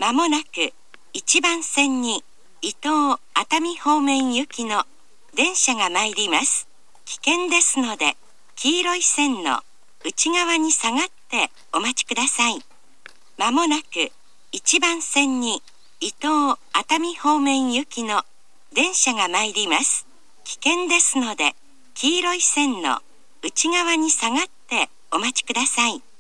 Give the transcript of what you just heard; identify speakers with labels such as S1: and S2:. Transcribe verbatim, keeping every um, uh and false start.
S1: まもなくいちばん線に伊東熱海方面行きの電車が参ります。危険ですので、黄色い線の内側に下がってお待ちください。まもなくいちばん線に伊東熱海方面行きの電車が参ります。危険ですので、黄色い線の内側に下がってお待ちください。